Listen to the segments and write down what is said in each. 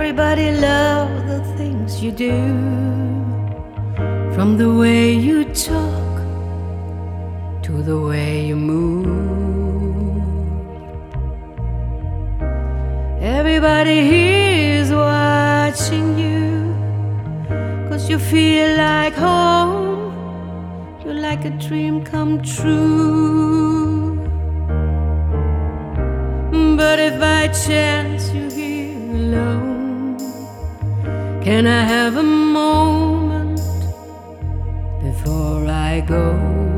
Everybody loves the things you do, from the way you talk to the way you move. Everybody here is watching you, 'cause you feel like home. You're like a dream come true. But if by chance you're here alone, can I have a moment before I go?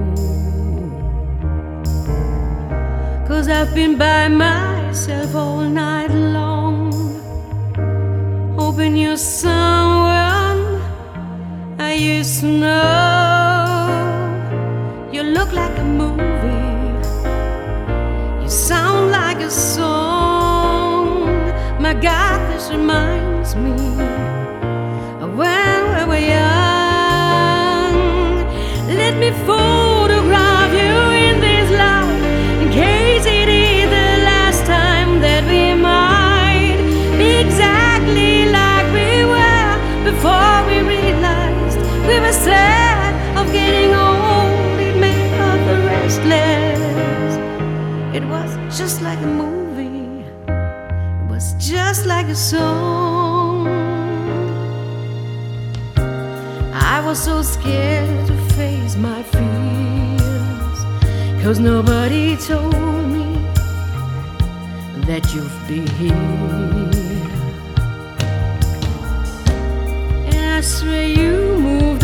'Cause I've been by myself all night long, hoping you're someone I used to know. You look like a movie, you sound like a song. My God, this reminds me of when we were young. Let me photograph you in this light, in case it is the last time that we might be exactly like we were before we realized we were sad of getting old. It made us restless. It was just like a movie, it was just like a song. I was so scared to face my fears, 'cause nobody told me that you'd be here. And I swear you moved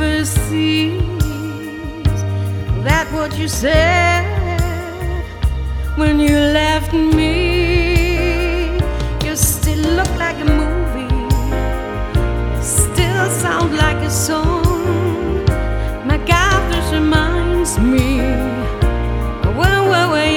overseas. That's what you said when you left me. You still look like a movie, still sound like a song. My God, this reminds me of when we were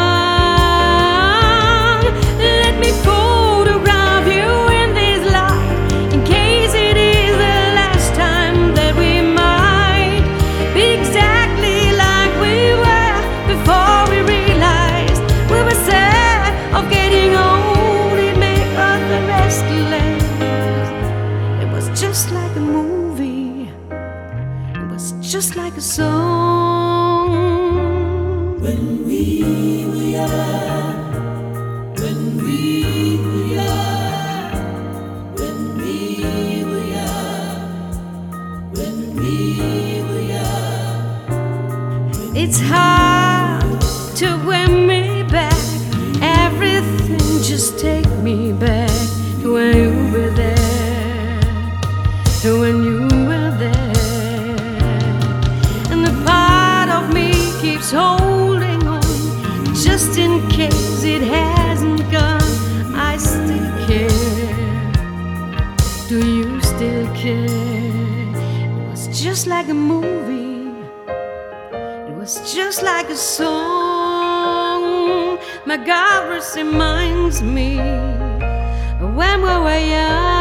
young. Let me photograph you in this light, in case it is the last time that we might be exactly like we were before we realized we were sad of getting old. It made us restless. It was just like a movie, it was just like a song. When we were young, when we were young, when we were young, when we were young. It's hard to win me back. Everything just take me back to when you were there, to when you were there. And the part of me keeps holding on, just in case it hasn't gone. I still care. Do you still care? It was just like a movie, it was just like a song. My God, this reminds me of when we were young.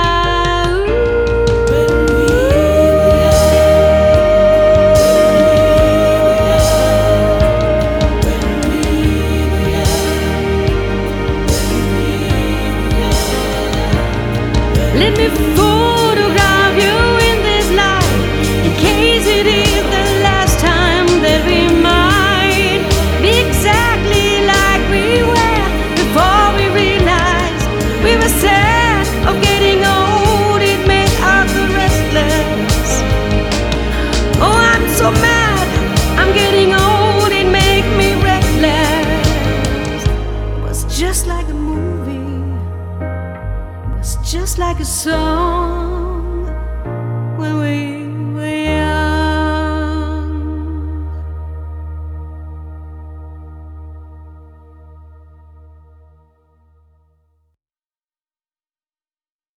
Let me photograph you in this light, in case it is the last time that we might be exactly like we were before we realized we were sad of getting old. It made us restless. Oh, I'm so mad, I'm getting old. It made me restless. It was just like a movie, it was just like a song.